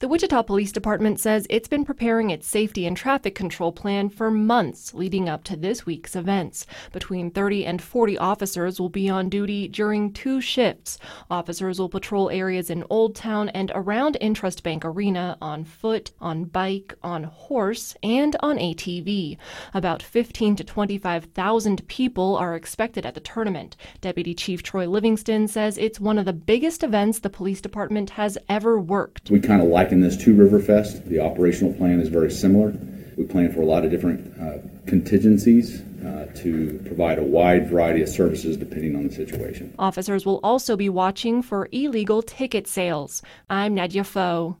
The Wichita Police Department says it's been preparing its safety and traffic control plan for months leading up to this week's events. Between 30 and 40 officers will be on duty during 2 shifts. Officers will patrol areas in Old Town and around Intrust Bank Arena on foot, on bike, on horse, and on ATV. About 15 to 25,000 people are expected at the tournament. Deputy Chief Troy Livingston says it's one of the biggest events the police department has ever worked. We kind of liken this to Riverfest. The operational plan is very similar. We plan for a lot of different contingencies to provide a wide variety of services depending on the situation. Officers will also be watching for illegal ticket sales. I'm Nadia Foe.